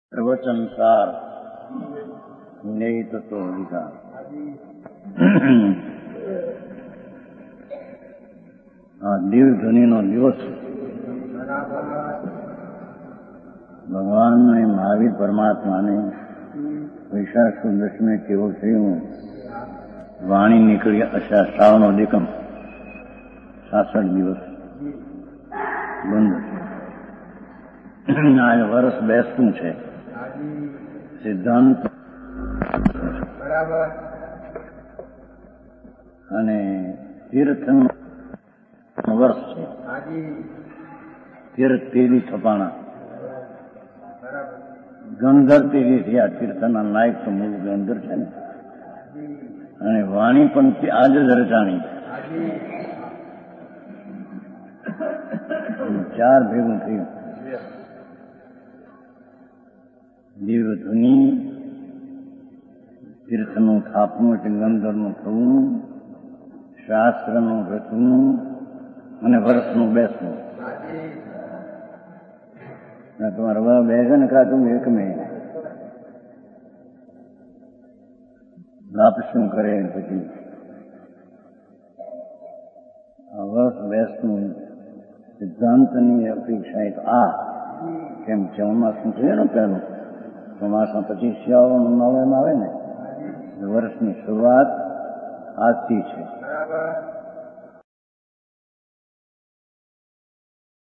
પ્રવચન સાર જ્ઞેય તત્વ વિધાન. આ દિવ્ય ધ્વનિનો દિવસ ભગવાનને મહાવીર પરમાત્માને વૈશાખ સુદ દશમી કેવો થયું વાણી નીકળી અષાઢ શ્રાવણો દેકમ 66 દિવસ બંધ. આ વર્ષ બેસતું છે સિદ્ધાંત અને તીર્થ વર્ષ છે. તીર્થ તેરી છપાણા ગંધર તેરી થયા. તીર્થના નાયક તો મૂળ ગંધર છે ને. અને વાણી પણ આજે જ રચાણી. ચાર ભેગું થયું. દિવ્ય ધ્વનિ, તીર્થનું થાપવું એટલે ગંધરનું થવું, શાસ્ત્રનું રચવું અને વર્ષનું બેસવું. તમારે બેસે ને કાતું એક મહિને લાભ શું કરે પછી આ વર્ષ બેસનું સિદ્ધાંતની અપેક્ષા એક આ કેમ ચોમાસું છે ને પહેલું ચોમાસા પછી શિયાળાનું નવેમ આવે ને વર્ષની શરૂઆત આજથી છે.